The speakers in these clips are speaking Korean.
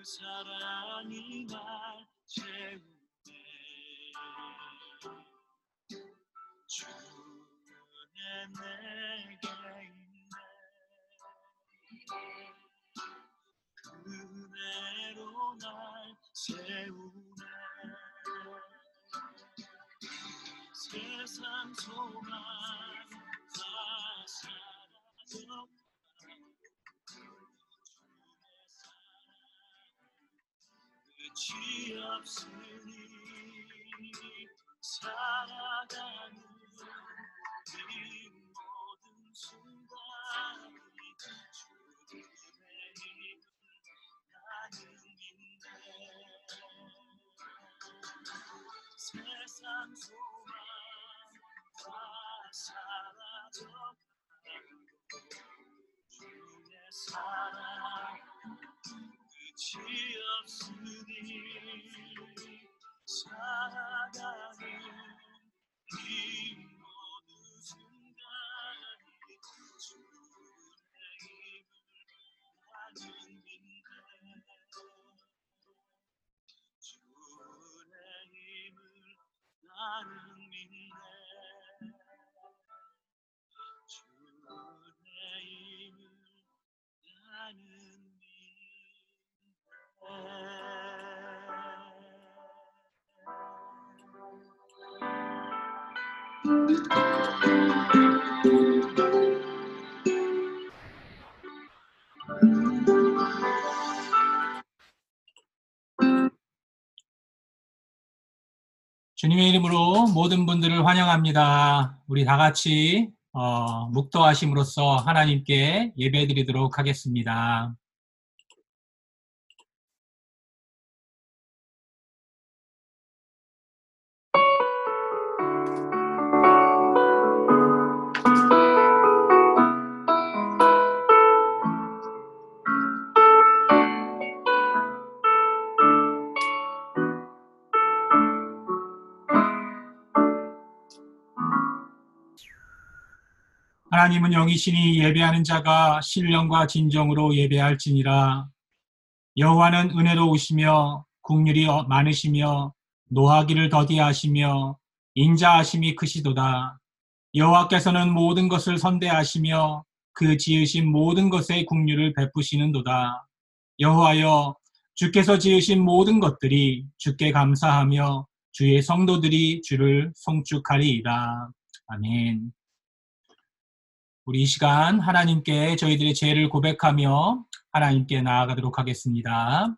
사랑이 날 채우네. 주는 내게 있네. 그대로 날 세우네. 세상 소망 다 사라져 끝이 없으니 살아가는 이 모든 순간이 주님의 힘을 나는 믿네. 세상 소망 다 사라져가고 주의 사랑 끝이 없으니 살아가는 이 모든 순간이 주의 힘을 나는 믿네. 주의 힘을 나는 믿네. 주의 힘을 나는 주님의 이름으로 모든 분들을 환영합니다. 우리 다 같이 묵도하심으로써 하나님께 예배드리도록 하겠습니다. 하나님은 영이시니 예배하는 자가 신령과 진정으로 예배할지니라. 여호와는 은혜로우시며 국률이 많으시며 노하기를 더디하시며 인자하심이 크시도다. 여호와께서는 모든 것을 선대하시며 그 지으신 모든 것의 국률을 베푸시는도다. 여호와여, 주께서 지으신 모든 것들이 주께 감사하며 주의 성도들이 주를 송축하리이다. 아멘. 우리 이 시간 하나님께 저희들의 죄를 고백하며 하나님께 나아가도록 하겠습니다.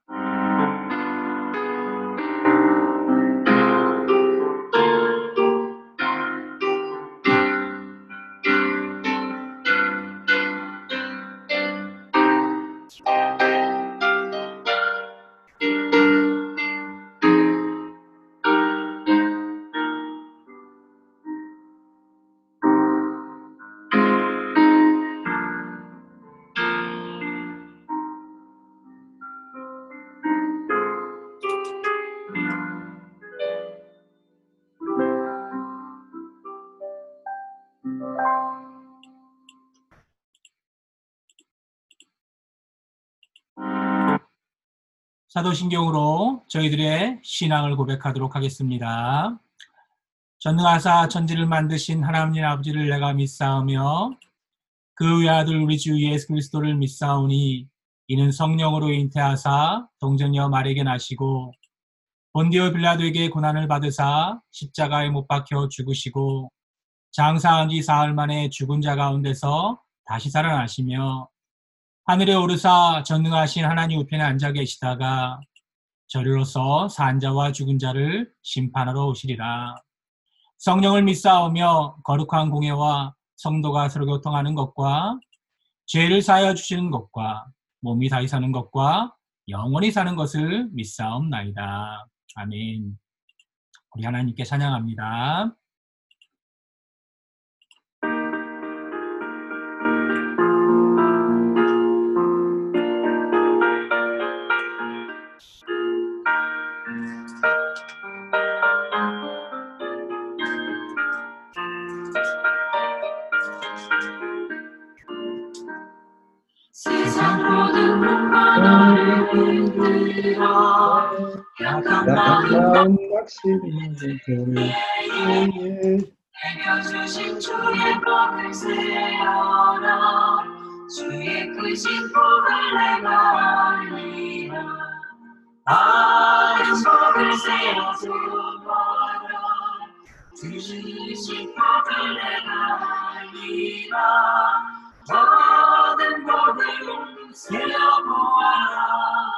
사도신경으로 저희들의 신앙을 고백하도록 하겠습니다. 전능하사 천지를 만드신 하나님 아버지를 내가 믿사오며 그 외아들 우리 주 예수 그리스도를 믿사오니 이는 성령으로 잉태하사 동정녀 마리에게 나시고 본디오 빌라도에게 고난을 받으사 십자가에 못 박혀 죽으시고 장사한 지 사흘 만에 죽은 자 가운데서 다시 살아나시며 하늘에 오르사 전능하신 하나님 우편에 앉아 계시다가 저리로서 산 자와 죽은 자를 심판하러 오시리라. 성령을 믿사오며 거룩한 공예와 성도가 서로 교통하는 것과 죄를 사하여 주시는 것과 몸이 다시 사는 것과 영원히 사는 것을 믿사옵나이다. 아멘. 우리 하나님께 찬양합니다. 세상 모든 문화를 흔들어 약한 마음 낙심하는 내가 주신 주의 법을 세워라 주의 크신 법을 내가 알리라 바른 법을 세워 보아라 주신 법을 내가 알리라 바른 법을 세워 보아라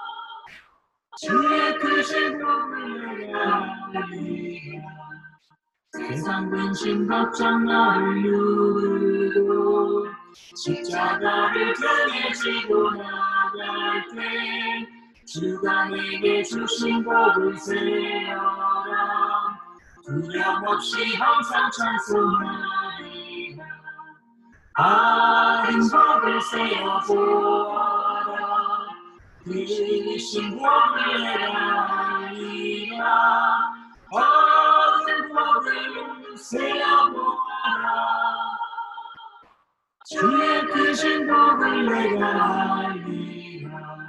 주의 크신 법을 내가 알리라 세상 근심 걱정 나를 누르고 십자가를 등에 지고 나갈 때 주가 내게 주신 법을 세워라 두려움 없이 항상 찬송하리라 바른 법을 세워보아라 크신 법을 내가 알리라 바른 법을 세워보아라 주의 크신 법을 내가 알리라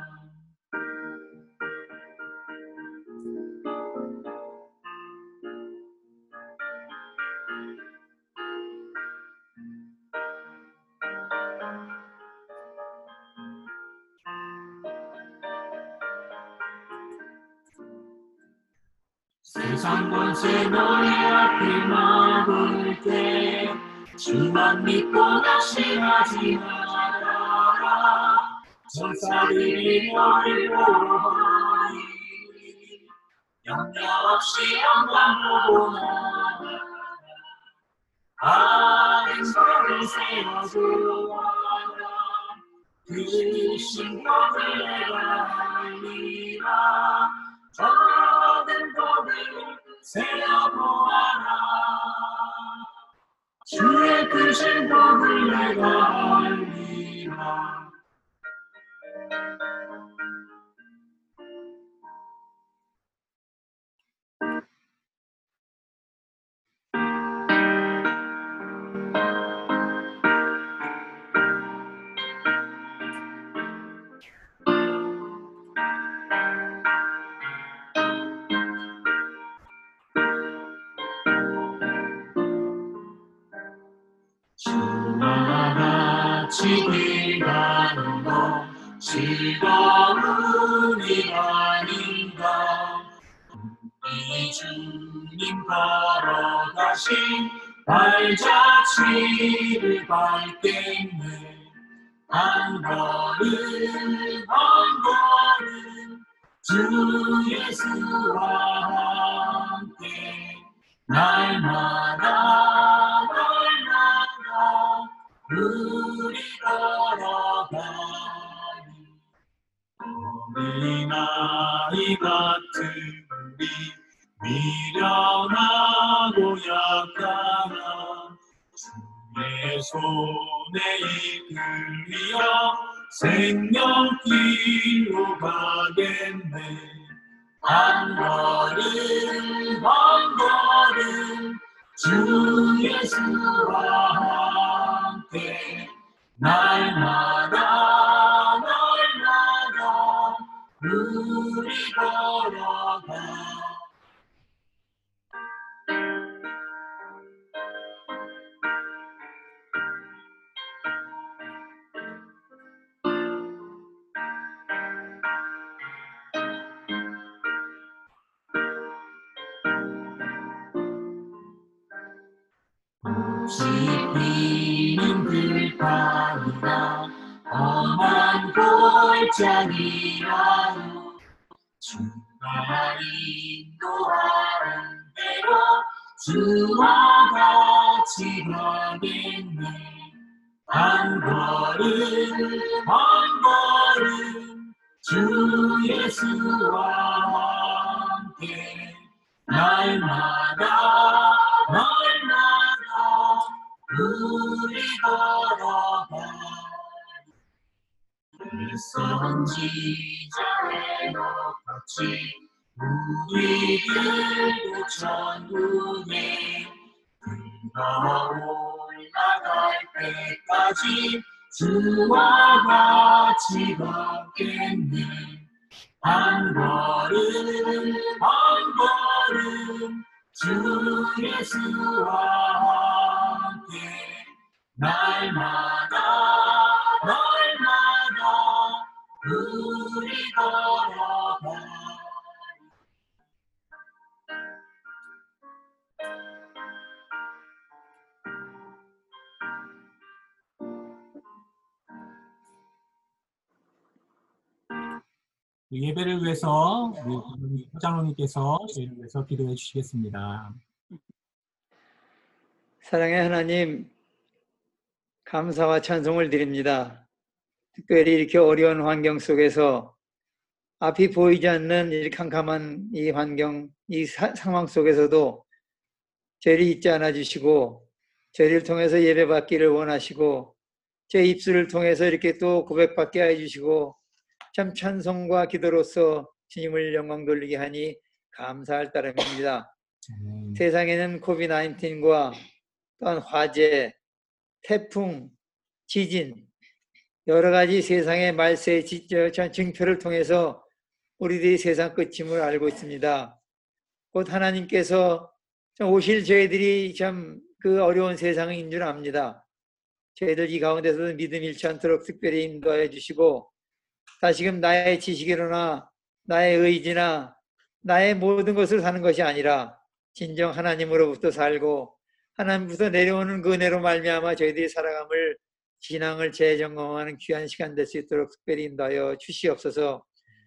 세상 권세 너희 앞에 막을 때 주만 믿고 낙심하지 말아라 전사들이 너를 보호하리 염려 없이 영광 보고 나가라 바른 법을 세워보아라 크신 법을 내가 알리라 바른 법을 세워보아라 주의 크신 법을 내가 알리라 주와 같이 길 가는 것 즐거운 일 아닌가 우리 주님 걸어가신 발자취를 밟겠네 한 걸음 한 걸음 주 예수와 함께 날마다 우리 걸어가니 어린아이 같은 우리 미련하고 약하나 주의 손에 이끌려 생명길로 가겠네 한 걸음 한 걸음 주 예수와 함께 날마다 우리 걸어가 지피는 들판이나 험한 골짜기라도 주가 인도하는 대로 주와 같이 가겠네 한 걸음 한 걸음 주 예수와 함께 날마다 우리 걸어가니 선지자의 똑같이 우리들도 천국에 흘러 올라갈 때까지 주와 같이 걷겠네. 한 걸음 주 예수와 함께 날마다 우리 걸어가. 예배를 위해서 우리 장로님께서 저희를 위해서 기도해 주시겠습니다. 사랑의 하나님, 감사와 찬송을 드립니다. 특별히 이렇게 어려운 환경 속에서 앞이 보이지 않는 이 캄캄한 이 환경, 이 상황 속에서도 저희를 잊지 않아 주시고 저희를 통해서 예배받기를 원하시고 제 입술을 통해서 이렇게 또 고백받게 해주시고 참 찬송과 기도로서 주님을 영광 돌리게 하니 감사할 따름입니다. 세상에는 코비드-19과 또한 화재, 태풍, 지진, 여러 가지 세상의 말세의 징표를 통해서 우리들이 세상 끝임을 알고 있습니다. 곧 하나님께서 오실 저희들이 참 그 어려운 세상인 줄 압니다. 저희들 이 가운데서도 믿음 잃지 않도록 특별히 인도하여 주시고 다시금 나의 지식이로나 나의 의지나 나의 모든 것을 사는 것이 아니라 진정 하나님으로부터 살고 하나님부터 내려오는 그 은혜로 말미암아 저희들이 살아감을 신앙을 재점검하는 귀한 시간 될 수 있도록 특별히 인도하여 주시옵소서.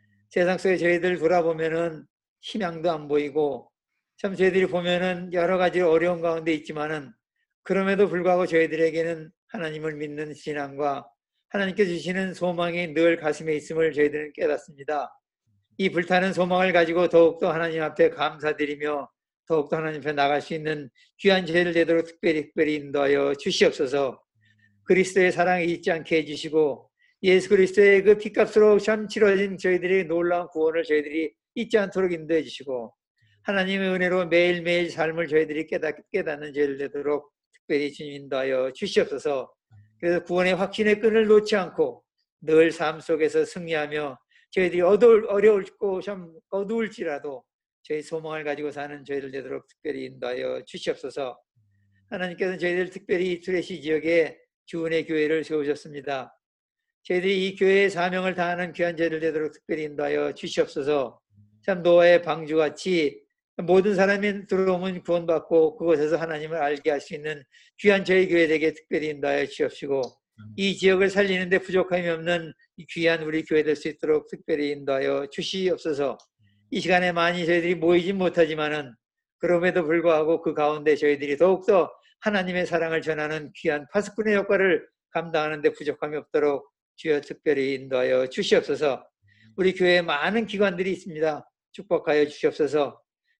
세상 속에 저희들 돌아보면은 희망도 안 보이고 참 저희들이 보면은 여러 가지 어려운 가운데 있지만은 그럼에도 불구하고 저희들에게는 하나님을 믿는 신앙과 하나님께 주시는 소망이 늘 가슴에 있음을 저희들은 깨닫습니다. 이 불타는 소망을 가지고 더욱더 하나님 앞에 감사드리며 더욱더 하나님 앞에 나갈 수 있는 귀한 저희를 되도록 특별히 인도하여 주시옵소서. 그리스도의 사랑을 잊지 않게 해주시고 예수 그리스도의 그 피값으로 참 치러진 저희들의 놀라운 구원을 저희들이 잊지 않도록 인도해 주시고 하나님의 은혜로 매일매일 삶을 저희들이 깨닫는 저희들 되도록 특별히 주님 인도하여 주시옵소서. 그래서 구원의 확신의 끈을 놓지 않고 늘 삶 속에서 승리하며 저희들이 어려울고 참 어두울지라도 저희 소망을 가지고 사는 저희들 되도록 특별히 인도하여 주시옵소서. 하나님께서는 저희들 특별히 트래시 지역에 주은혜 교회를 세우셨습니다. 저희들이 이 교회의 사명을 다하는 귀한 저희들 되도록 특별히 인도하여 주시옵소서. 참 노아의 방주같이 모든 사람이 들어오면 구원받고 그곳에서 하나님을 알게 할 수 있는 귀한 저희 교회에게 특별히 인도하여 주옵시고 이 지역을 살리는 데 부족함이 없는 귀한 우리 교회 될 수 있도록 특별히 인도하여 주시옵소서. 이 시간에 많이 저희들이 모이진 못하지만은 그럼에도 불구하고 그 가운데 저희들이 더욱더 하나님의 사랑을 전하는 귀한 파수꾼의 역할을 감당하는 데 부족함이 없도록 주여 특별히 인도하여 주시옵소서. 우리 교회에 많은 기관들이 있습니다. 축복하여 주시옵소서.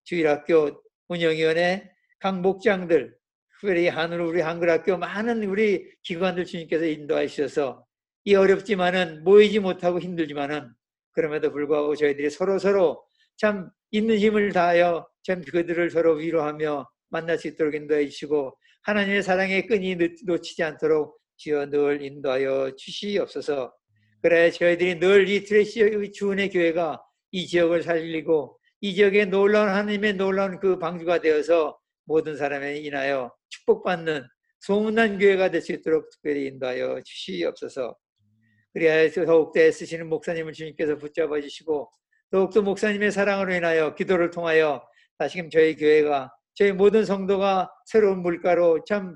주일학교 운영위원회 각 목장들 특별히 우리 한글학교 많은 우리 기관들 주님께서 인도하여 주셔서 이 어렵지만은 모이지 못하고 힘들지만은 그럼에도 불구하고 저희들이 서로 참 있는 힘을 다하여 참 그들을 서로 위로하며 만날 수 있도록 인도해 주시고 하나님의 사랑의 끈이 놓치지 않도록 주여 늘 인도하여 주시옵소서. 그래 저희들이 늘 이 트래시 주은혜 교회가 이 지역을 살리고 이 지역에 놀라운 하나님의 놀라운 그 방주가 되어서 모든 사람에 인하여 축복받는 소문난 교회가 될 수 있도록 특별히 인도하여 주시옵소서. 그래야 더욱더 애쓰시는 목사님을 주님께서 붙잡아 주시고 더욱더 목사님의 사랑으로 인하여 기도를 통하여 다시금 저희 교회가 저희 모든 성도가 새로운 물가로 참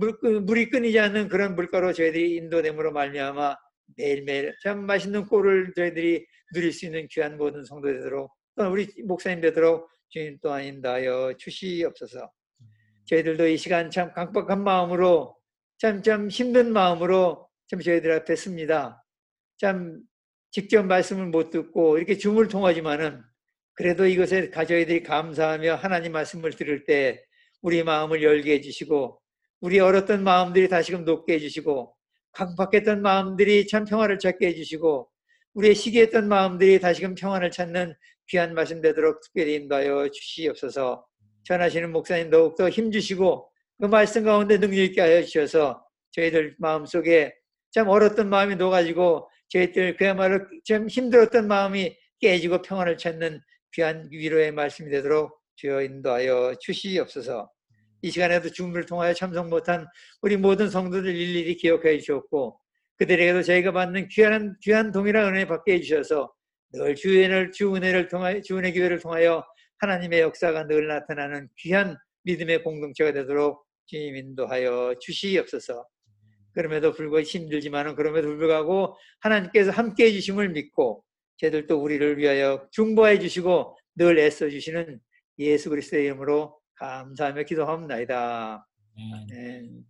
물이 끊이지 않는 그런 물가로 저희들이 인도됨으로 말미암아 매일매일 참 맛있는 꼴을 저희들이 누릴 수 있는 귀한 모든 성도 되도록 또한 우리 목사님 되도록 주님 또한 인도하여 주시옵소서. 저희들도 이 시간 참 강박한 마음으로 참 힘든 마음으로 참 저희들 앞에 씁니다. 참 직접 말씀을 못 듣고 이렇게 줌을 통하지만은 그래도 이것에 저희들이 감사하며 하나님 말씀을 들을 때 우리 마음을 열게 해주시고 우리 얼었던 마음들이 다시금 녹게 해주시고 강박했던 마음들이 참 평화를 찾게 해주시고 우리의 시기했던 마음들이 다시금 평안을 찾는 귀한 말씀 되도록 특별히 인도하여 주시옵소서. 전하시는 목사님 더욱더 힘주시고 그 말씀 가운데 능력 있게 하여 주셔서 저희들 마음속에 참 얼었던 마음이 녹아지고 저희들 그야말로 참 힘들었던 마음이 깨지고 평안을 찾는 귀한 위로의 말씀이 되도록 주여 인도하여 주시옵소서. 이 시간에도 줌을 통하여 참석 못한 우리 모든 성도들 일일이 기억해 주셨고 그들에게도 저희가 받는 귀한 동일한 은혜 받게 해주셔서 늘 주 은혜를 통하여 주 은혜 교회를 통하여 하나님의 역사가 늘 나타나는 귀한 믿음의 공동체가 되도록 주님 인도하여 주시옵소서. 그럼에도 불구하고 힘들지만은 그럼에도 불구하고 하나님께서 함께 해주심을 믿고 저희들도 우리를 위하여 중보해 주시고 늘 애써 주시는 예수 그리스도의 이름으로 감사하며 기도합니다. 아멘.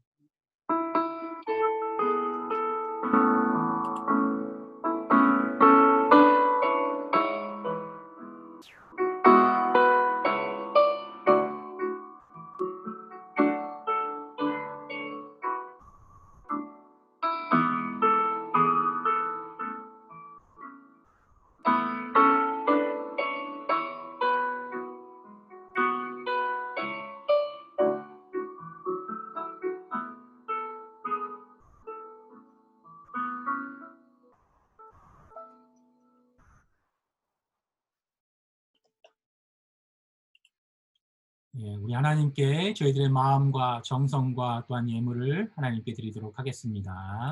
예, 우리 하나님께 저희들의 마음과 정성과 또한 예물을 하나님께 드리도록 하겠습니다.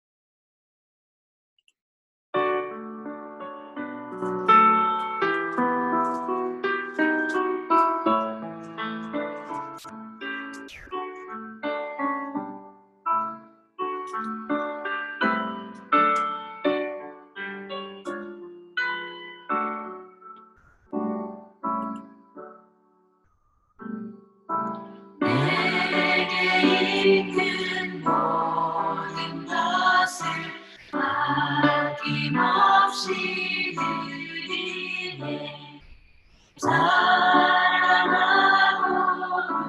내게 있는 모든 것을 아낌없이 드리네. 사랑하고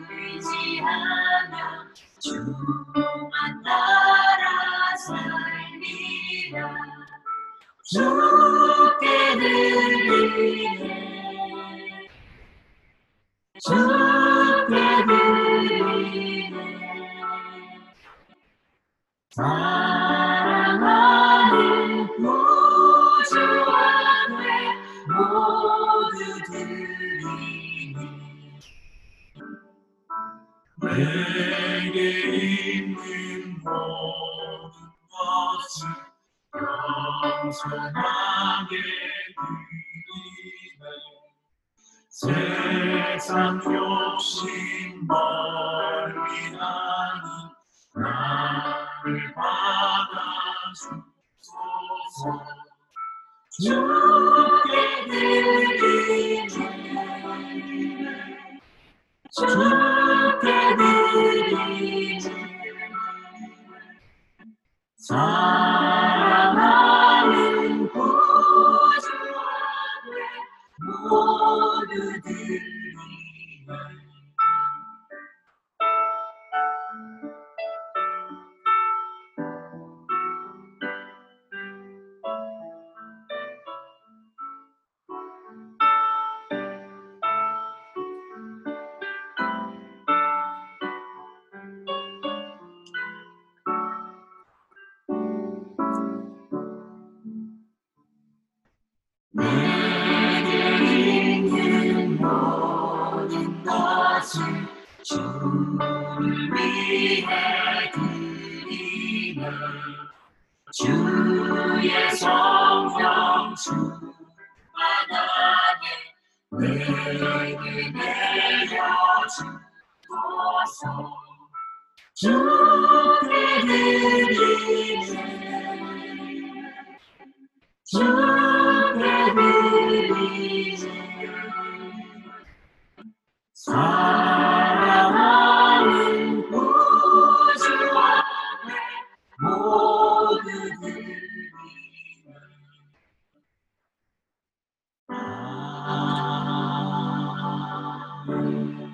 의지하며 주만 따라 살리라. 주께 드리네. 주께 드리네. 사랑하는 구주 앞에 모두 드리네. 내게 있는 모든 것을 겸손하게 드리네. 세상 욕심 멀리 하니 나를 받아주소서. 주께 드리네. 주께 드리네. 사랑하는 구주 앞에 모두 드리네. 내게 있는 모든 것을 주를 위해 드리네. 주의 성령 충만하게 내게 내려주소서. 주께 드리네. 주께 드리네. 사랑하는 구주 앞에 모두 드리네. 아멘.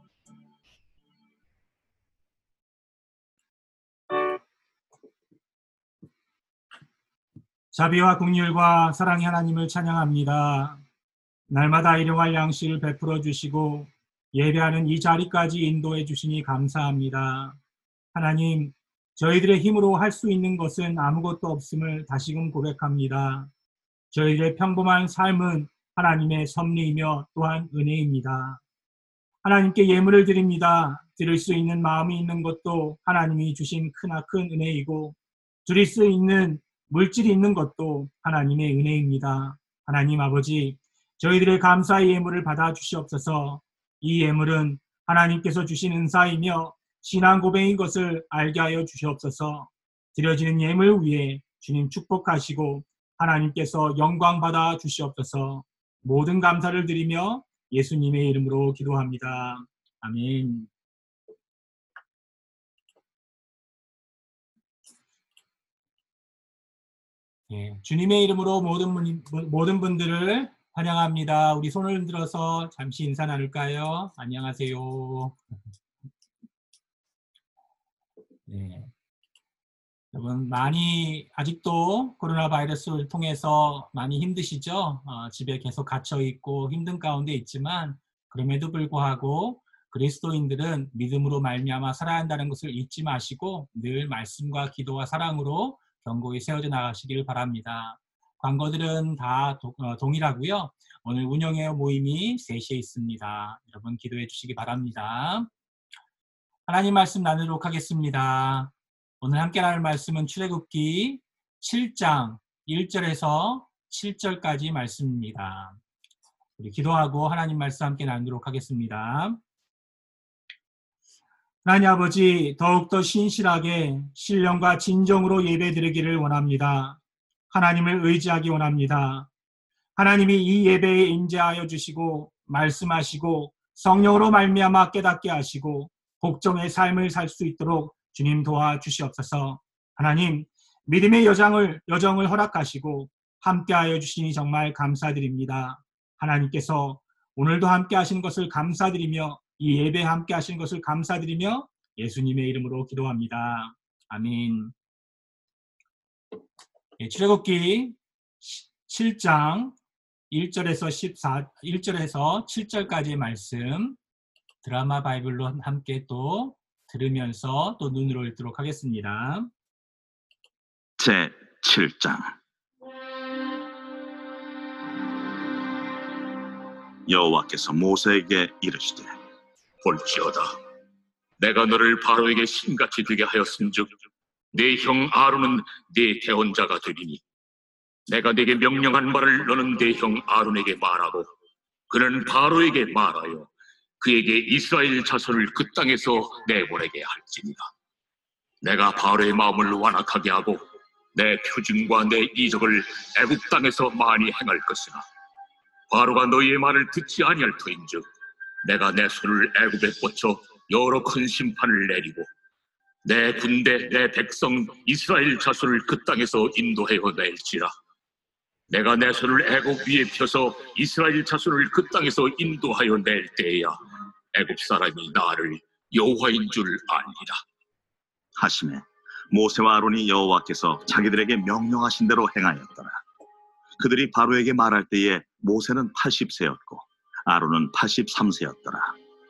자비와 긍휼과 사랑의 하나님을 찬양합니다. 날마다 일용할 양식을 베풀어 주시고 예배하는 이 자리까지 인도해 주시니 감사합니다. 하나님, 저희들의 힘으로 할 수 있는 것은 아무것도 없음을 다시금 고백합니다. 저희들의 평범한 삶은 하나님의 섭리이며 또한 은혜입니다. 하나님께 예물을 드립니다. 드릴 수 있는 마음이 있는 것도 하나님이 주신 크나큰 은혜이고 드릴 수 있는 물질이 있는 것도 하나님의 은혜입니다. 하나님 아버지, 저희들의 감사의 예물을 받아 주시옵소서. 이 예물은 하나님께서 주신 은사이며 신앙 고백인 것을 알게 하여 주시옵소서. 드려지는 예물 위에 주님 축복하시고 하나님께서 영광 받아 주시옵소서. 모든 감사를 드리며 예수님의 이름으로 기도합니다. 아멘. 예, 주님의 이름으로 모든 분들을 환영합니다. 우리 손을 들어서 잠시 인사 나눌까요? 안녕하세요. 네. 여러분 많이 아직도 코로나 바이러스를 통해서 많이 힘드시죠? 집에 계속 갇혀 있고 힘든 가운데 있지만 그럼에도 불구하고 그리스도인들은 믿음으로 말미암아 살아야 한다는 것을 잊지 마시고 늘 말씀과 기도와 사랑으로 견고히 세워져 나가시길 바랍니다. 광고들은 다 동일하고요. 오늘 운영회 모임이 3시에 있습니다. 여러분 기도해 주시기 바랍니다. 하나님 말씀 나누도록 하겠습니다. 오늘 함께 나눌 말씀은 출애굽기 7장 1절에서 7절까지 말씀입니다. 우리 기도하고 하나님 말씀 함께 나누도록 하겠습니다. 하나님 아버지, 더욱더 신실하게 신령과 진정으로 예배드리기를 원합니다. 하나님을 의지하기 원합니다. 하나님이 이 예배에 임재하여 주시고 말씀하시고 성령으로 말미암아 깨닫게 하시고 복종의 삶을 살 수 있도록 주님 도와주시옵소서. 하나님, 믿음의 여정을 허락하시고 함께하여 주시니 정말 감사드립니다. 하나님께서 오늘도 함께하시는 것을 감사드리며 이 예배에 함께하시는 것을 감사드리며 예수님의 이름으로 기도합니다. 아멘. 출애굽기 7장 1절에서 7절까지의 말씀 드라마 바이블로 함께 또 들으면서 또 눈으로 읽도록 하겠습니다. 제 7장 여호와께서 모세에게 이르시되 볼지어다 내가 너를 바로에게 신같이 되게 하였은즉 네 형 아론은 네 대언자가 되리니 내가 네게 명령한 말을 너는 네 형 아론에게 말하고 그는 바로에게 말하여 그에게 이스라엘 자손을 그 땅에서 내보내게 할지니라. 내가 바로의 마음을 완악하게 하고 내 표징과 내 이적을 애굽 땅에서 많이 행할 것이나 바로가 너희의 말을 듣지 아니할 터인즉 내가 내 손을 애굽에 뻗쳐 여러 큰 심판을 내리고 내 군대 내 백성 이스라엘 자손을 그 땅에서 인도하여 낼지라. 내가 내 손을 애굽 위에 펴서 이스라엘 자손을 그 땅에서 인도하여 낼 때에야 애굽 사람이 나를 여호와인 줄 아니라 하시매 모세와 아론이 여호와께서 자기들에게 명령하신 대로 행하였더라. 그들이 바로에게 말할 때에 모세는 80세였고 아론은 83세였더라.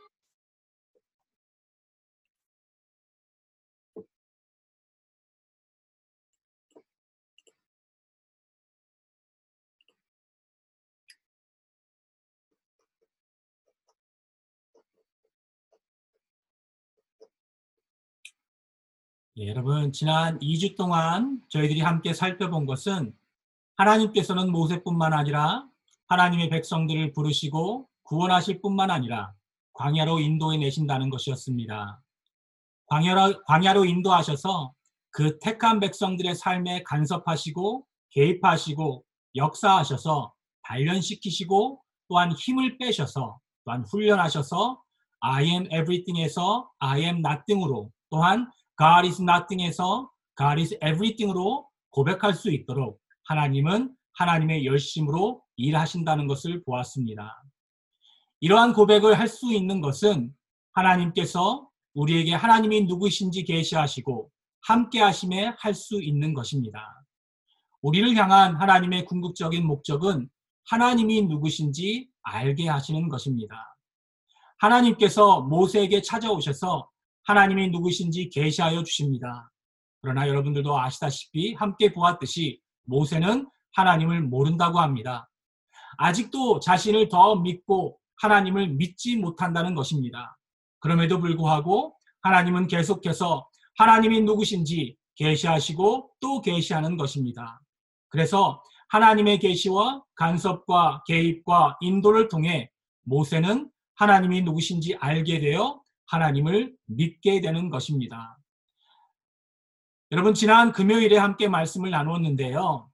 여러분 지난 2주 동안 저희들이 함께 살펴본 것은 하나님께서는 모세뿐만 아니라 하나님의 백성들을 부르시고 구원하실 뿐만 아니라 광야로 인도해 내신다는 것이었습니다. 광야로 인도하셔서 그 택한 백성들의 삶에 간섭하시고 개입하시고 역사하셔서 단련시키시고 또한 힘을 빼셔서 또한 훈련하셔서 I am everything에서 I am nothing으로 또한 God is nothing에서 God is everything으로 고백할 수 있도록 하나님은 하나님의 열심으로 일하신다는 것을 보았습니다. 이러한 고백을 할 수 있는 것은 하나님께서 우리에게 하나님이 누구신지 계시하시고 함께 하심에 할 수 있는 것입니다. 우리를 향한 하나님의 궁극적인 목적은 하나님이 누구신지 알게 하시는 것입니다. 하나님께서 모세에게 찾아오셔서 하나님이 누구신지 계시하여 주십니다. 그러나 여러분들도 아시다시피 함께 보았듯이 모세는 하나님을 모른다고 합니다. 아직도 자신을 더 믿고 하나님을 믿지 못한다는 것입니다. 그럼에도 불구하고 하나님은 계속해서 하나님이 누구신지 계시하시고 또 계시하는 것입니다. 그래서 하나님의 계시와 간섭과 개입과 인도를 통해 모세는 하나님이 누구신지 알게 되어 하나님을 믿게 되는 것입니다. 여러분, 지난 금요일에 함께 말씀을 나누었는데요.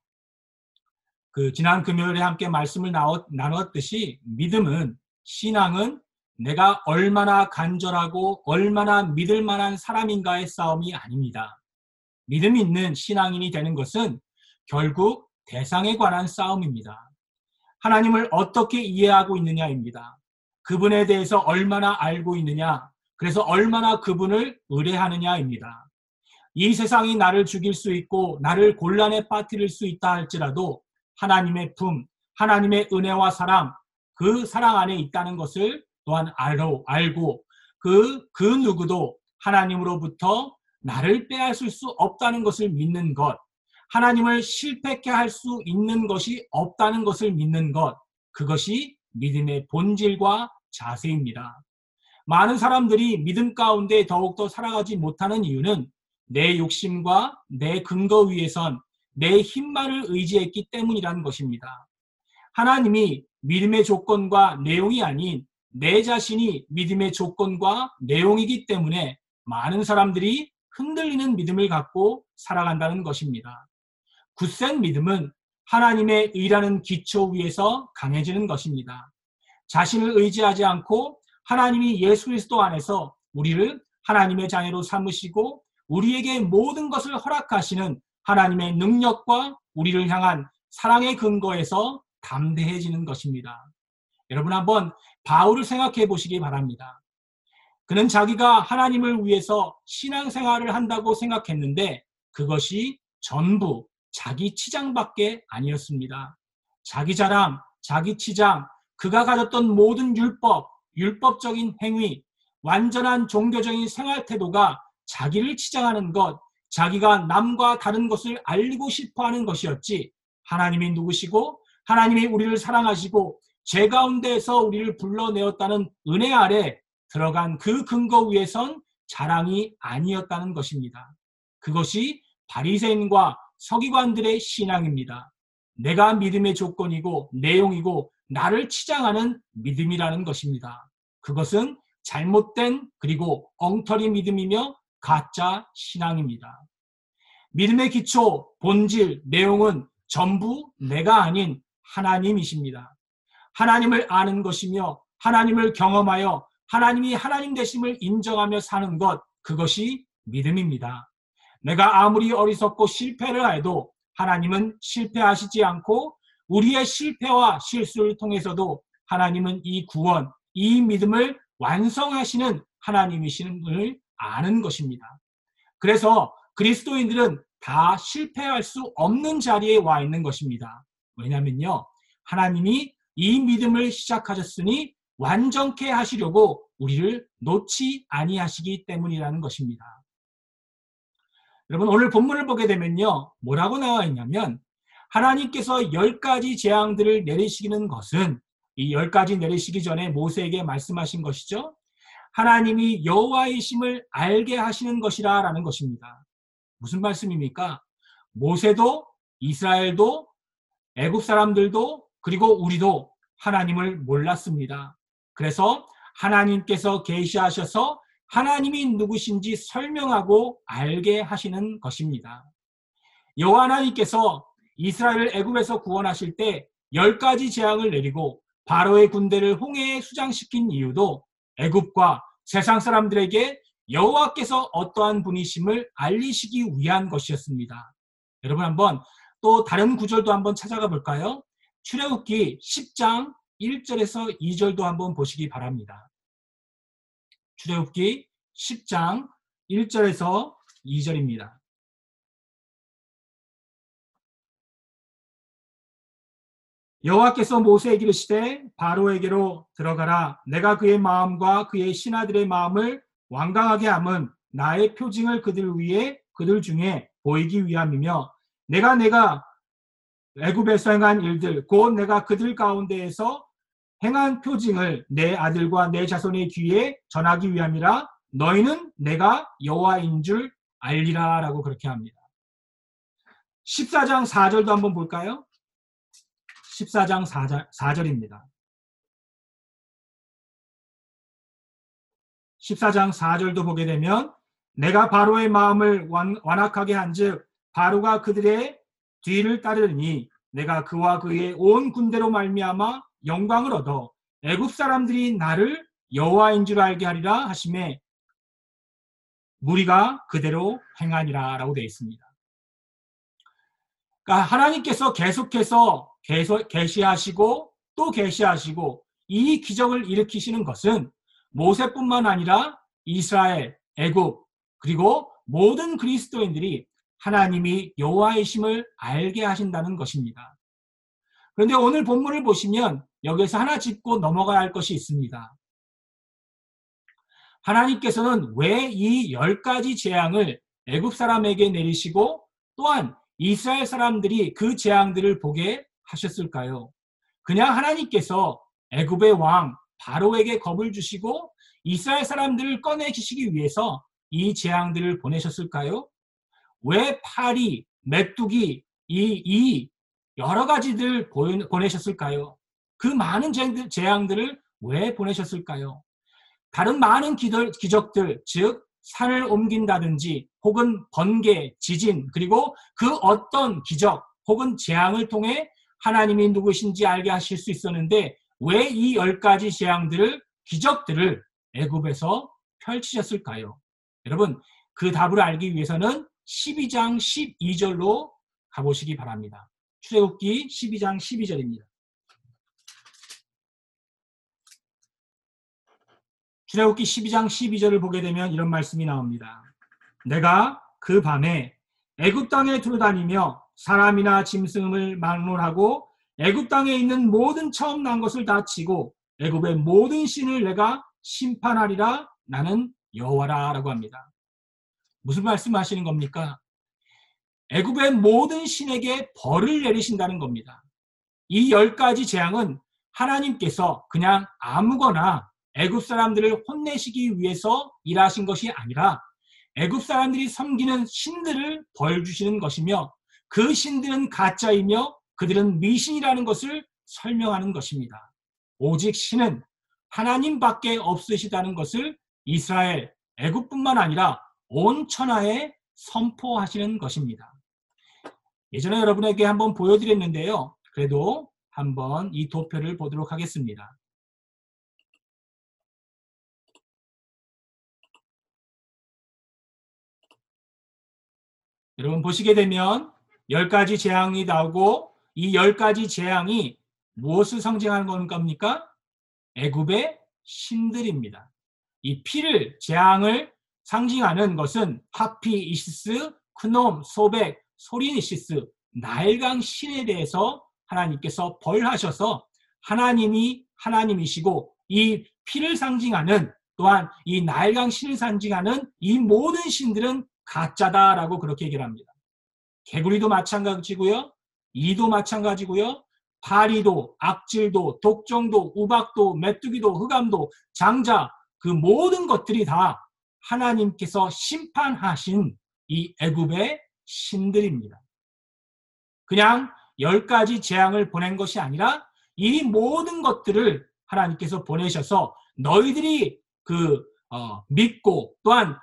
지난 금요일에 함께 말씀을 나누었듯이 믿음은, 신앙은 내가 얼마나 간절하고 얼마나 믿을 만한 사람인가의 싸움이 아닙니다. 믿음 있는 신앙인이 되는 것은 결국 대상에 관한 싸움입니다. 하나님을 어떻게 이해하고 있느냐입니다. 그분에 대해서 얼마나 알고 있느냐, 그래서 얼마나 그분을 의뢰하느냐입니다. 이 세상이 나를 죽일 수 있고 나를 곤란에 빠뜨릴 수 있다 할지라도 하나님의 품, 하나님의 은혜와 사랑, 그 사랑 안에 있다는 것을 또한 알고 그 누구도 하나님으로부터 나를 빼앗을 수 없다는 것을 믿는 것, 하나님을 실패케 할 수 있는 것이 없다는 것을 믿는 것, 그것이 믿음의 본질과 자세입니다. 많은 사람들이 믿음 가운데 더욱더 살아가지 못하는 이유는 내 욕심과 내 근거 위에선 내 힘만을 의지했기 때문이라는 것입니다. 하나님이 믿음의 조건과 내용이 아닌 내 자신이 믿음의 조건과 내용이기 때문에 많은 사람들이 흔들리는 믿음을 갖고 살아간다는 것입니다. 굳센 믿음은 하나님의 의라는 기초 위에서 강해지는 것입니다. 자신을 의지하지 않고 하나님이 예수 그리스도 안에서 우리를 하나님의 자녀로 삼으시고 우리에게 모든 것을 허락하시는 하나님의 능력과 우리를 향한 사랑의 근거에서 담대해지는 것입니다. 여러분, 한번 바울을 생각해 보시기 바랍니다. 그는 자기가 하나님을 위해서 신앙생활을 한다고 생각했는데 그것이 전부 자기 치장밖에 아니었습니다. 자기 자랑, 자기 치장, 그가 가졌던 모든 율법적인 행위, 완전한 종교적인 생활 태도가 자기를 치장하는 것, 자기가 남과 다른 것을 알리고 싶어하는 것이었지, 하나님이 누구시고 하나님이 우리를 사랑하시고 죄 가운데에서 우리를 불러내었다는 은혜 아래 들어간 그 근거 위에선 자랑이 아니었다는 것입니다. 그것이 바리새인과 서기관들의 신앙입니다. 내가 믿음의 조건이고 내용이고 나를 치장하는 믿음이라는 것입니다. 그것은 잘못된 그리고 엉터리 믿음이며 가짜 신앙입니다. 믿음의 기초, 본질, 내용은 전부 내가 아닌 하나님이십니다. 하나님을 아는 것이며 하나님을 경험하여 하나님이 하나님 되심을 인정하며 사는 것, 그것이 믿음입니다. 내가 아무리 어리석고 실패를 해도 하나님은 실패하시지 않고 우리의 실패와 실수를 통해서도 하나님은 이 구원, 이 믿음을 완성하시는 하나님이심을 아는 것입니다. 그래서 그리스도인들은 다 실패할 수 없는 자리에 와 있는 것입니다. 왜냐하면요, 하나님이 이 믿음을 시작하셨으니 완전케 하시려고 우리를 놓지 아니하시기 때문이라는 것입니다. 여러분, 오늘 본문을 보게 되면요, 뭐라고 나와 있냐면 하나님께서 10가지 재앙들을 내리시는 것은 이 10가지 내리시기 전에 모세에게 말씀하신 것이죠. 하나님이 여호와이심을 알게 하시는 것이라 라는 것입니다. 무슨 말씀입니까? 모세도 이스라엘도 애굽 사람들도 그리고 우리도 하나님을 몰랐습니다. 그래서 하나님께서 계시하셔서 하나님이 누구신지 설명하고 알게 하시는 것입니다. 여호와 하나님께서 이스라엘을 애굽에서 구원하실 때 10가지 재앙을 내리고 바로의 군대를 홍해에 수장시킨 이유도 애굽과 세상 사람들에게 여호와께서 어떠한 분이심을 알리시기 위한 것이었습니다. 여러분, 한번 또 다른 구절도 한번 찾아가 볼까요? 출애굽기 10장 1절에서 2절도 한번 보시기 바랍니다. 출애굽기 10장 1절에서 2절입니다. 여호와께서 모세에게 이르시되 바로에게로 들어가라. 내가 그의 마음과 그의 신하들의 마음을 완강하게 함은 나의 표징을 그들 위에 그들 중에 보이기 위함이며 내가 애굽에서 행한 일들 곧 내가 그들 가운데에서 행한 표징을 내 아들과 내 자손의 귀에 전하기 위함이라 너희는 내가 여호와인 줄 알리라 라고 그렇게 합니다. 14장 4절도 한번 볼까요? 14장 4절입니다. 14장 4절도 보게 되면 내가 바로의 마음을 완악하게 한즉 바로가 그들의 뒤를 따르니 내가 그와 그의 온 군대로 말미암아 영광을 얻어 애굽 사람들이 나를 여호와인 줄 알게 하리라 하시매 무리가 그대로 행하니라 라고 되어 있습니다. 그러니까 하나님께서 계속해서 계시하시고 또 계시하시고 이 기적을 일으키시는 것은 모세뿐만 아니라 이스라엘, 애굽 그리고 모든 그리스도인들이 하나님이 여호와이심을 알게 하신다는 것입니다. 그런데 오늘 본문을 보시면 여기에서 하나 짚고 넘어가야 할 것이 있습니다. 하나님께서는 왜 이 10가지 재앙을 애굽 사람에게 내리시고 또한 이스라엘 사람들이 그 재앙들을 보게 하셨을까요? 그냥 하나님께서 애굽의 왕 바로에게 겁을 주시고 이스라엘 사람들을 꺼내주시기 위해서 이 재앙들을 보내셨을까요? 왜 파리, 메뚜기, 이 여러 가지들 보내셨을까요? 그 많은 재앙들을 왜 보내셨을까요? 다른 많은 기적들, 즉 산을 옮긴다든지 혹은 번개, 지진 그리고 그 어떤 기적 혹은 재앙을 통해 하나님이 누구신지 알게 하실 수 있었는데 왜 이 10가지 재앙들을 기적들을 애굽에서 펼치셨을까요? 여러분 그 답을 알기 위해서는 12장 12절로 가보시기 바랍니다. 출애굽기 12장 12절입니다. 출애굽기 12장 12절을 보게 되면 이런 말씀이 나옵니다. 내가 그 밤에 애굽 땅에 두루다니며 사람이나 짐승을 막론하고 애굽 땅에 있는 모든 처음 난 것을 다 치고 애굽의 모든 신을 내가 심판하리라 나는 여호와라 라고 합니다. 무슨 말씀하시는 겁니까? 애굽의 모든 신에게 벌을 내리신다는 겁니다. 이 10가지 재앙은 하나님께서 그냥 아무거나 애굽 사람들을 혼내시기 위해서 일하신 것이 아니라 애굽 사람들이 섬기는 신들을 벌 주시는 것이며 그 신들은 가짜이며 그들은 미신이라는 것을 설명하는 것입니다. 오직 신은 하나님밖에 없으시다는 것을 이스라엘, 애굽뿐만 아니라 온 천하에 선포하시는 것입니다. 예전에 여러분에게 한번 보여드렸는데요. 그래도 한번 이 도표를 보도록 하겠습니다. 여러분 보시게 되면 10가지 재앙이 나오고 이 10가지 재앙이 무엇을 상징하는 겁니까? 애굽의 신들입니다. 이 피를, 재앙을 상징하는 것은 하피, 이시스, 크놈, 소백, 소리니시스, 나일강 신에 대해서 하나님께서 벌하셔서 하나님이 하나님이시고 이 피를 상징하는 또한 이 나일강 신을 상징하는 이 모든 신들은 가짜다라고 그렇게 얘기를 합니다. 개구리도 마찬가지고요. 이도 마찬가지고요. 파리도, 악질도, 독종도, 우박도, 메뚜기도, 흑암도, 장자 그 모든 것들이 다 하나님께서 심판하신 이 애굽의 신들입니다. 그냥 10가지 재앙을 보낸 것이 아니라 이 모든 것들을 하나님께서 보내셔서 너희들이 믿고 또한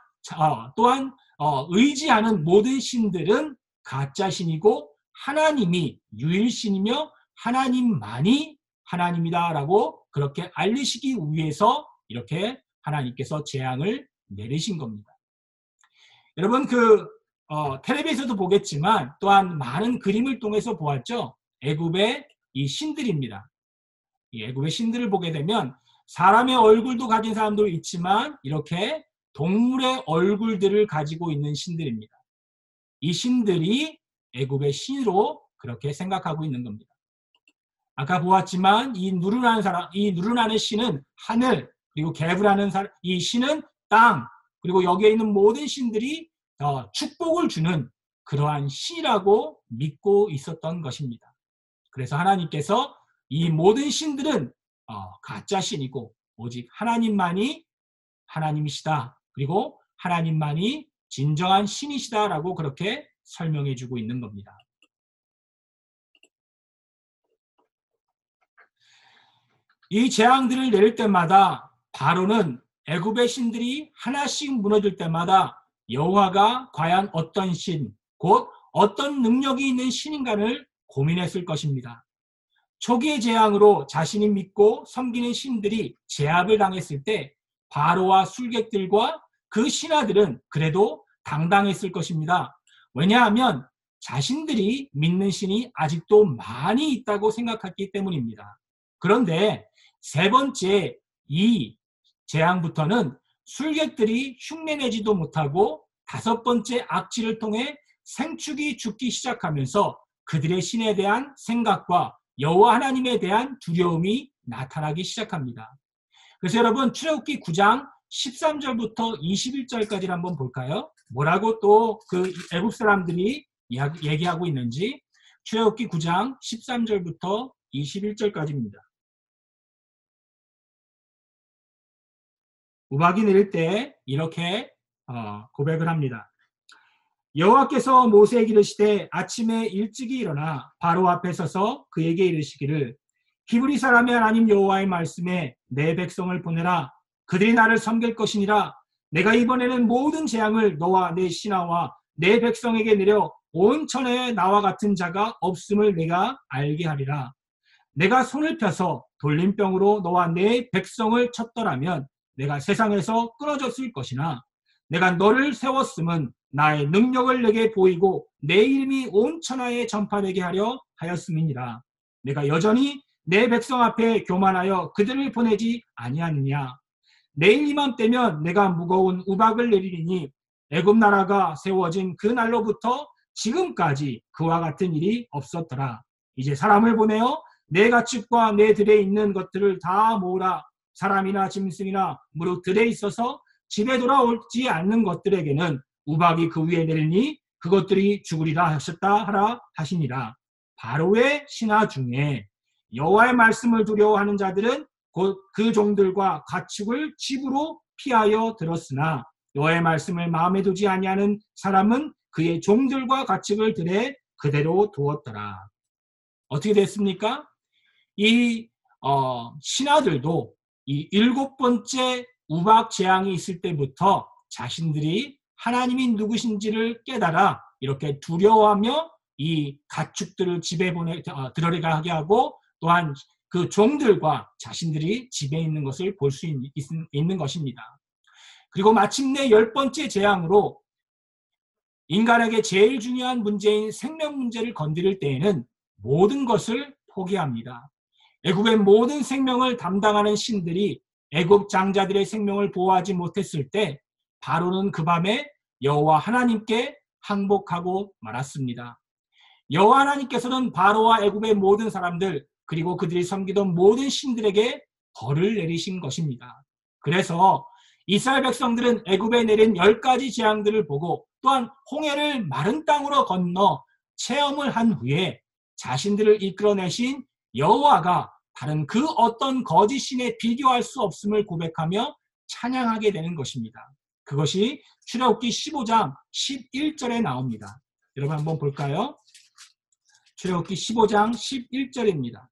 의지하는 모든 신들은 가짜 신이고 하나님이 유일신이며 하나님만이 하나님이다라고 그렇게 알리시기 위해서 이렇게 하나님께서 재앙을 내리신 겁니다. 여러분 텔레비에서도 보겠지만 또한 많은 그림을 통해서 보았죠. 애굽의 이 신들입니다. 이 애굽의 신들을 보게 되면 사람의 얼굴도 가진 사람도 있지만 이렇게 동물의 얼굴들을 가지고 있는 신들입니다. 이 신들이 애굽의 신으로 그렇게 생각하고 있는 겁니다. 아까 보았지만 이 누르나는 신은 하늘, 그리고 게브라는 이 신은 땅, 그리고 여기에 있는 모든 신들이 축복을 주는 그러한 신이라고 믿고 있었던 것입니다. 그래서 하나님께서 이 모든 신들은 가짜 신이고 오직 하나님만이 하나님이시다. 그리고 하나님만이 진정한 신이시다라고 그렇게 설명해 주고 있는 겁니다. 이 재앙들을 내릴 때마다 바로는 애굽의 신들이 하나씩 무너질 때마다 여호와가 과연 어떤 신, 곧 어떤 능력이 있는 신인가를 고민했을 것입니다. 초기의 재앙으로 자신이 믿고 섬기는 신들이 제압을 당했을 때 바로와 술객들과 그 신하들은 그래도 당당했을 것입니다. 왜냐하면 자신들이 믿는 신이 아직도 많이 있다고 생각했기 때문입니다. 그런데 세 번째 이 재앙부터는 술객들이 흉내내지도 못하고 다섯 번째 악취를 통해 생축이 죽기 시작하면서 그들의 신에 대한 생각과 여호와 하나님에 대한 두려움이 나타나기 시작합니다. 그래서 여러분 출애굽기 9장 13절부터 21절까지를 한번 볼까요? 뭐라고 또 그 애굽 사람들이 얘기하고 있는지 출애굽기 9장 13절부터 21절까지입니다. 우박이 내릴 때 이렇게 고백을 합니다. 여호와께서 모세에게 이르시되 아침에 일찍이 일어나 바로 앞에 서서 그에게 이르시기를 히브리 사람의 하나님 여호와의 말씀에 내 백성을 보내라. 그들이 나를 섬길 것이니라. 내가 이번에는 모든 재앙을 너와 내 신하와 내 백성에게 내려 온 천하에 나와 같은 자가 없음을 내가 알게 하리라. 내가 손을 펴서 돌림병으로 너와 내 백성을 쳤더라면 내가 세상에서 끊어졌을 것이나 내가 너를 세웠음은 나의 능력을 내게 보이고 내 이름이 온 천하에 전파되게 하려 하였음이니라. 내가 여전히 내 백성 앞에 교만하여 그들을 보내지 아니하느냐. 내일 이맘때면 내가 무거운 우박을 내리리니 애굽 나라가 세워진 그 날로부터 지금까지 그와 같은 일이 없었더라. 이제 사람을 보내어 내 가축과 내 들에 있는 것들을 다 모으라. 사람이나 짐승이나 무릇 들에 있어서 집에 돌아오지 않는 것들에게는 우박이 그 위에 내리니 그것들이 죽으리라 하셨다 하라 하시니라. 바로의 신하 중에 여호와의 말씀을 두려워하는 자들은 곧 그 종들과 가축을 집으로 피하여 들었으나 여호와의 말씀을 마음에 두지 아니하는 사람은 그의 종들과 가축을 들에 그대로 두었더라. 어떻게 됐습니까? 이 신하들도 이 7번째 우박 재앙이 있을 때부터 자신들이 하나님이 누구신지를 깨달아 이렇게 두려워하며 이 가축들을 집에 들어가게 하고 또한 그 종들과 자신들이 집에 있는 것을 볼 수 있는 것입니다. 그리고 마침내 10번째 재앙으로 인간에게 제일 중요한 문제인 생명 문제를 건드릴 때에는 모든 것을 포기합니다. 애굽의 모든 생명을 담당하는 신들이 애굽 장자들의 생명을 보호하지 못했을 때 바로는 그 밤에 여호와 하나님께 항복하고 말았습니다. 여호와 하나님께서는 바로와 애굽의 모든 사람들 그리고 그들이 섬기던 모든 신들에게 벌을 내리신 것입니다. 그래서 이스라엘 백성들은 애굽에 내린 10가지 재앙들을 보고 또한 홍해를 마른 땅으로 건너 체험을 한 후에 자신들을 이끌어내신 여호와가 다른 그 어떤 거짓 신에 비교할 수 없음을 고백하며 찬양하게 되는 것입니다. 그것이 출애굽기 15장 11절에 나옵니다. 여러분 한번 볼까요? 출애굽기 15장 11절입니다.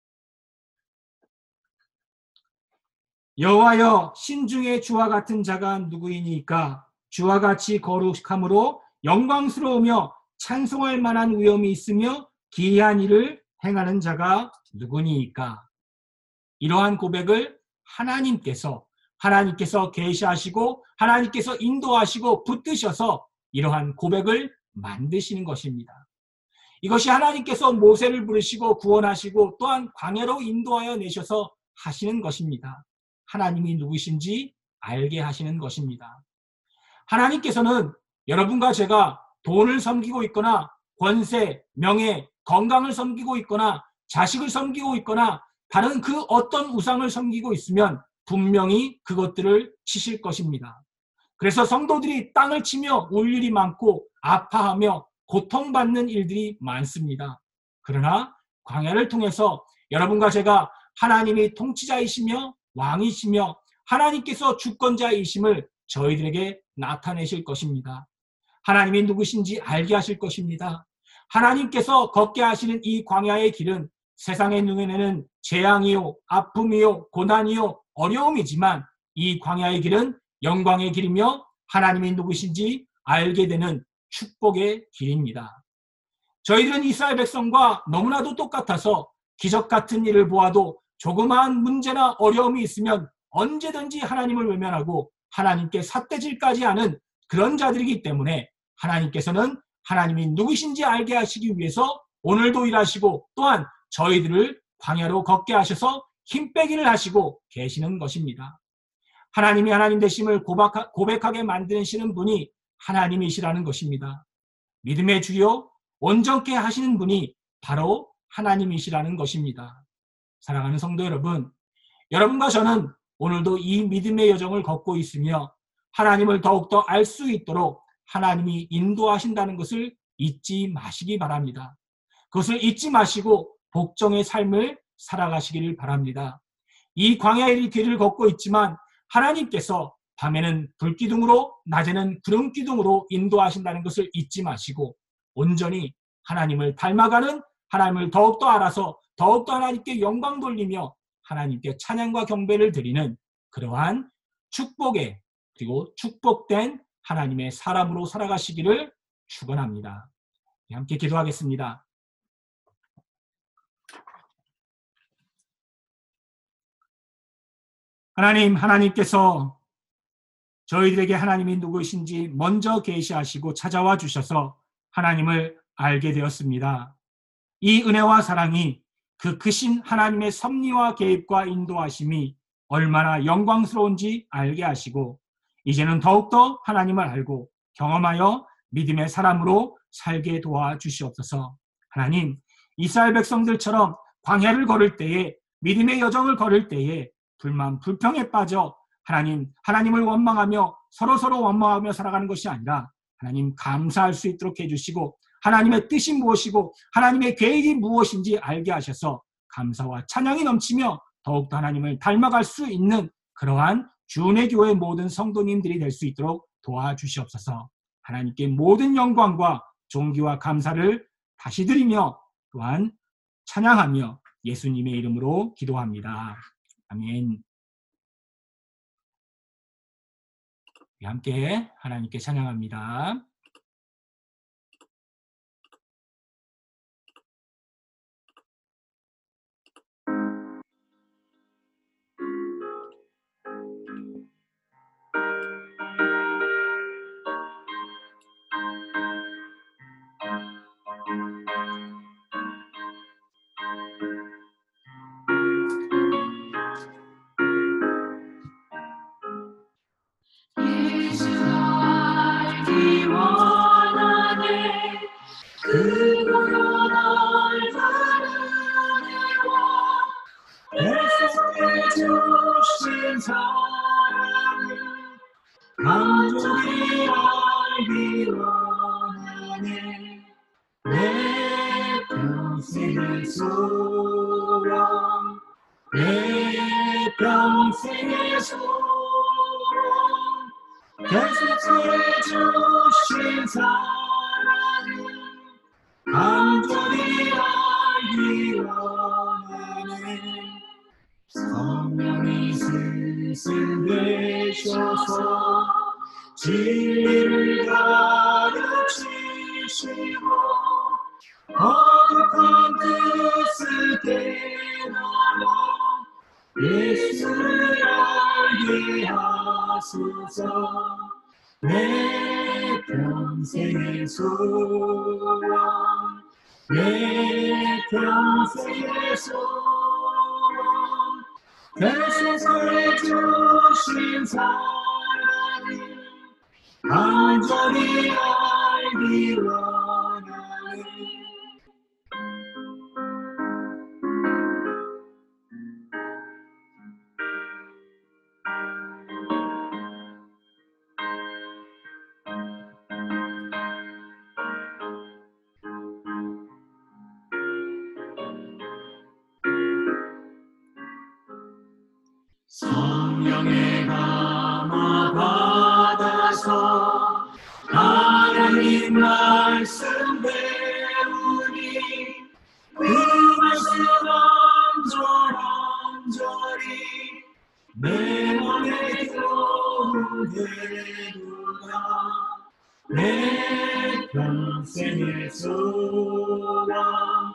여호와여 신 중에 주와 같은 자가 누구이니까 주와 같이 거룩함으로 영광스러우며 찬송할 만한 위엄이 있으며 기이한 일을 행하는 자가 누구니까. 이러한 고백을 하나님께서 계시하시고 하나님께서 인도하시고 붙드셔서 이러한 고백을 만드시는 것입니다. 이것이 하나님께서 모세를 부르시고 구원하시고 또한 광야로 인도하여 내셔서 하시는 것입니다. 하나님이 누구신지 알게 하시는 것입니다. 하나님께서는 여러분과 제가 돈을 섬기고 있거나 권세, 명예, 건강을 섬기고 있거나 자식을 섬기고 있거나 다른 그 어떤 우상을 섬기고 있으면 분명히 그것들을 치실 것입니다. 그래서 성도들이 땅을 치며 울 일이 많고 아파하며 고통받는 일들이 많습니다. 그러나 광야를 통해서 여러분과 제가 하나님이 통치자이시며 왕이시며 하나님께서 주권자이심을 저희들에게 나타내실 것입니다. 하나님이 누구신지 알게 하실 것입니다. 하나님께서 걷게 하시는 이 광야의 길은 세상의 눈에는 재앙이요, 아픔이요, 고난이요, 어려움이지만 이 광야의 길은 영광의 길이며 하나님이 누구신지 알게 되는 축복의 길입니다. 저희들은 이스라엘 백성과 너무나도 똑같아서 기적 같은 일을 보아도 조그마한 문제나 어려움이 있으면 언제든지 하나님을 외면하고 하나님께 삿대질까지 하는 그런 자들이기 때문에 하나님께서는 하나님이 누구신지 알게 하시기 위해서 오늘도 일하시고 또한 저희들을 광야로 걷게 하셔서 힘 빼기를 하시고 계시는 것입니다. 하나님이 하나님 되심을 고백하게 만드시는 분이 하나님이시라는 것입니다. 믿음의 주요 온전케 하시는 분이 바로 하나님이시라는 것입니다. 사랑하는 성도 여러분, 여러분과 저는 오늘도 이 믿음의 여정을 걷고 있으며 하나님을 더욱더 알 수 있도록 하나님이 인도하신다는 것을 잊지 마시기 바랍니다. 그것을 잊지 마시고 복종의 삶을 살아가시기를 바랍니다. 이 광야의 길을 걷고 있지만 하나님께서 밤에는 불기둥으로 낮에는 구름기둥으로 인도하신다는 것을 잊지 마시고 온전히 하나님을 닮아가는, 하나님을 더욱더 알아서 더욱더 하나님께 영광 돌리며 하나님께 찬양과 경배를 드리는 그러한 축복의 그리고 축복된 하나님의 사람으로 살아가시기를 축원합니다. 함께 기도하겠습니다. 하나님께서 저희들에게 하나님이 누구신지 먼저 계시하시고 찾아와 주셔서 하나님을 알게 되었습니다. 이 은혜와 사랑이 그 크신 하나님의 섭리와 계획과 인도하심이 얼마나 영광스러운지 알게 하시고 이제는 더욱더 하나님을 알고 경험하여 믿음의 사람으로 살게 도와주시옵소서. 하나님, 이스라엘 백성들처럼 광야를 걸을 때에 믿음의 여정을 걸을 때에 불만 불평에 빠져 하나님을 원망하며 서로 원망하며 살아가는 것이 아니라 하나님 감사할 수 있도록 해주시고 하나님의 뜻이 무엇이고 하나님의 계획이 무엇인지 알게 하셔서 감사와 찬양이 넘치며 더욱더 하나님을 닮아갈 수 있는 그러한 주은혜 교회 모든 성도님들이 될 수 있도록 도와주시옵소서. 하나님께 모든 영광과 존귀와 감사를 다시 드리며 또한 찬양하며 예수님의 이름으로 기도합니다. 아멘. 함께 하나님께 찬양합니다. 예수 알기 원하네 그걸로 널 바라네와 계속해 주신 사랑을 간절히 알기 원하네 내 평생의 소원 내 평생의 소원 계속해 주신 사랑을 간절히 알기 원하네 성령이 스승되셔서 진리를 가르치시고 거룩한 뜻을 깨달아 예수를 알게 하소서 내 평생의 소원 내 평생의 소원 계속해 주신 사랑을 간절히 알기 원하네 성령의 감화 받아서 하나님 말씀 배우니 그 말씀 언저리 내 맘에 들어오게 두라. 내 평생의 소원,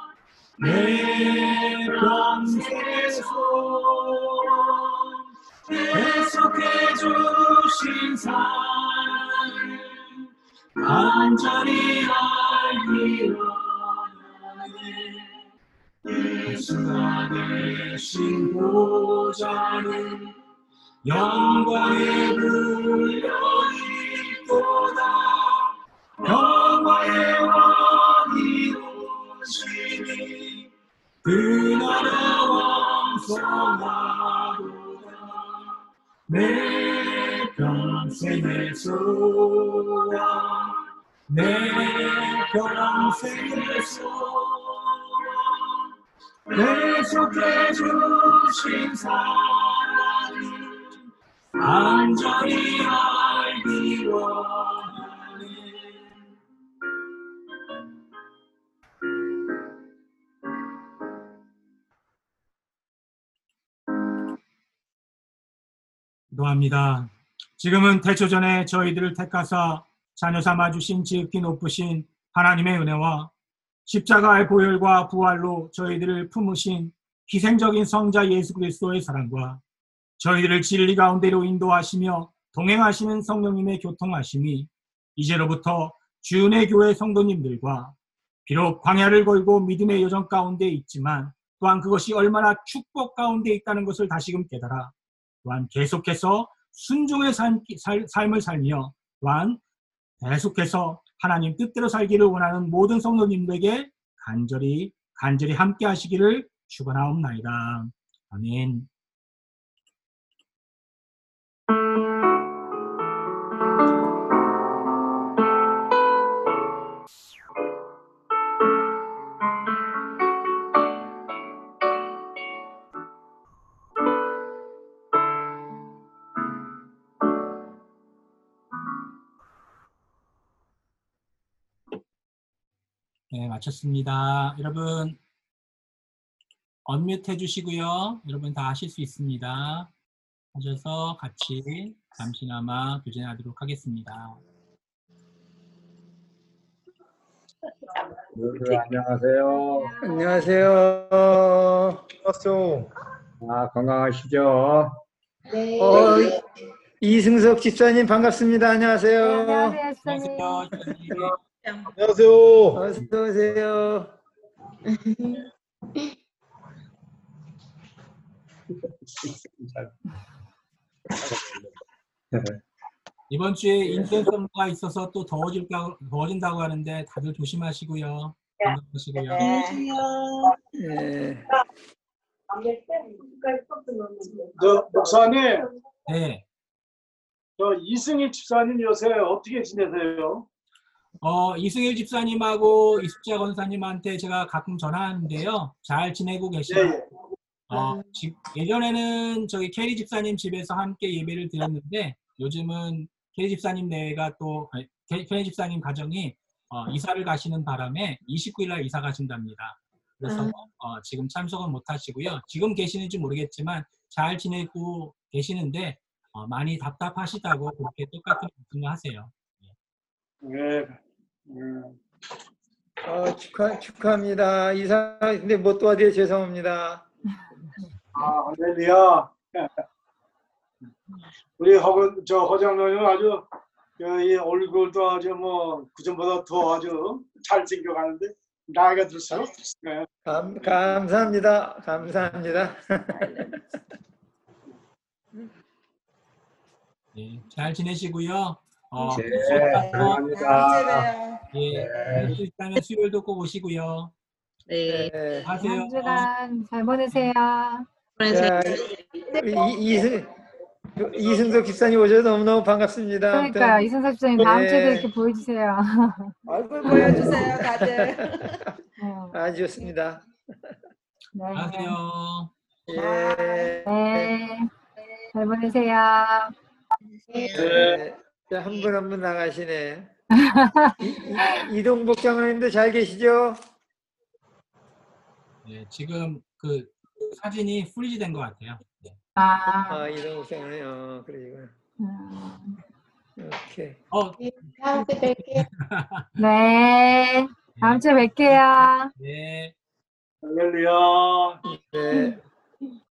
내 평생의 소원, 계속해 주신 사랑을 간절히 알기 원하네. 예수가 되신 보좌는 영광에 불려 있도다. 영광의 왕이 오시니 그 나라 왕성하도다. 내 평생의 소원, 내 평생의 소원, 계속해 주신 사랑을 간절히 알기 원하네. 기도합니다. 지금은 태초전에 저희들을 택하사 자녀 삼아 주신 지극히 높으신 하나님의 은혜와 십자가의 보혈과 부활로 저희들을 품으신 희생적인 성자 예수 그리스도의 사랑과 저희들을 진리 가운데로 인도하시며 동행하시는 성령님의 교통하심이 이제로부터 주은혜 교회 성도님들과 비록 광야를 걸고 믿음의 여정 가운데 있지만 또한 그것이 얼마나 축복 가운데 있다는 것을 다시금 깨달아 또한 계속해서 순종의 삶을 살며 또한 계속해서 하나님 뜻대로 살기를 원하는 모든 성도님들에게 간절히 함께 하시기를 축원하옵나이다. 아멘. 네, 마쳤습니다. 여러분 언뮤트 해주시고요. 여러분 다 하실 수 있습니다. 하셔서 같이 잠시나마 교제하도록 하겠습니다. 안녕하세요. 안녕하세요. 건강하시죠? 네. 이승석 집사님 반갑습니다. 안녕하세요. 안녕하세요, 집사님. 안녕하세요. 어서 오세요. 이번 주에 인센서가 있어서 또 더워진다고 하는데 다들 조심하시고요. 건강하시고요. 네. 목사님, 네. 저 이승희 집사님 요새 어떻게 지내세요? 이승일 집사님하고 이숙자 권사님한테 제가 가끔 전화하는데요. 잘 지내고 계시나요? 예전에는 저기 캐리 집사님 집에서 함께 예배를 드렸는데 요즘은 캐리 집사님 캐리 집사님 가정이 이사를 가시는 바람에 29일 날 이사 가신답니다. 그래서 지금 참석은 못 하시고요. 지금 계시는지 모르겠지만 잘 지내고 계시는데 많이 답답하시다고 그렇게 똑같은 말씀을 하세요. 네. 축하합니다. 이사 근데 못 도와드려 죄송합니다. 할렐루야. 우리 허장로는 아주 이 얼굴도 아주 뭐 그전보다 더 아주 잘생겨가는데 나이가 들수록 네. 감사합니다. 감사합니다. 네, 잘 지내시고요. 감사합니다. 할 수 있다면 수요일도 꼭 오시고요. 네. 하세요. 한 주간 잘 보내세요. 자, 이승석 집사님 오셔서 너무너무 반갑습니다. 그러니까 이승석 집사님 다음 주에도 이렇게 보여주세요. 얼굴 보여주세요, 다들. 아주 좋습니다. 네. 하세요. 예. 네. 잘 보내세요. 네. 한 분 한 분 나가시네. 이동복 장로님도 잘 계시죠? 네, 지금 그 사진이 프리즈 된 것 같아요. 네. 아, 이동복 장로님, 그러시구나. 오케이. 다음 주에 뵐게요. 네. 다음 주에 뵐게요. 네. 할렐루야. 네.